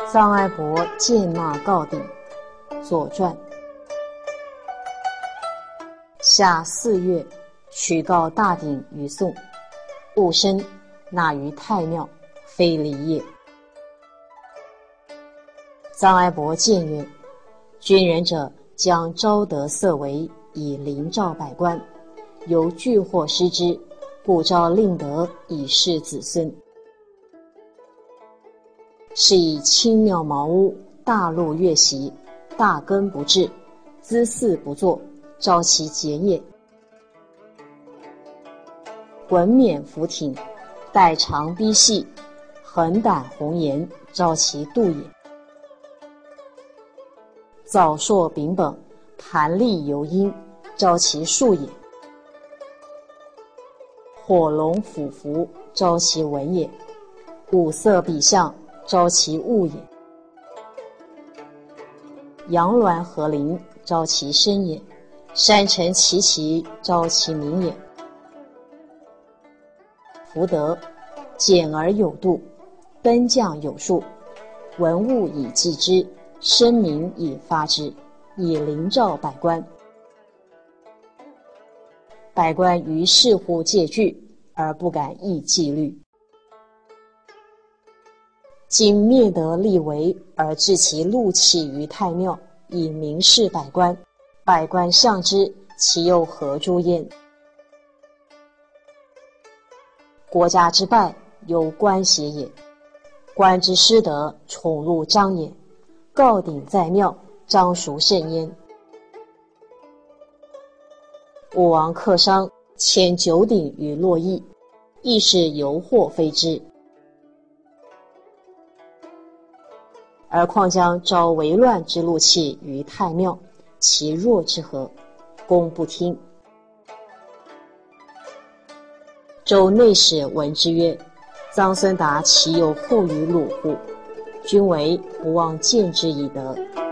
臧哀伯见纳告鼎，左传。夏4月，取告大鼎于宋。戊申，纳于太庙，非礼也。臧哀伯谏曰：军人者，将昭德色为，以临召百官，由聚或失之，故昭令德，以示子孙。是以轻庙茅屋，大路越席，大耕不治，资祀不作，昭其节也。文冕服挺，带长逼细，横胆红颜，昭其度也。藻硕秉本，盘立游阴，昭其术也。火龙俯伏，昭其文也。五色比象，昭其物也。阳峦合林，昭其身也。山城齐齐，昭其名也。福德，简而有度，奔将有术，文物以记之，声名以发之，以临召百官。百官于是乎戒惧，而不敢议纪律。今灭德立为，而置其禄器于太庙，以明示百官。百官向之，其又何诸焉？国家之败，由官邪也；官之失德，宠禄彰也。告鼎在庙，彰孰甚焉？武王克商，迁九鼎于洛邑，亦是由祸非之。而况将招为乱之禄器于太庙，其若之何？公不听。周内史闻之曰：臧孙达其有后于鲁乎？君为不忘见之以德。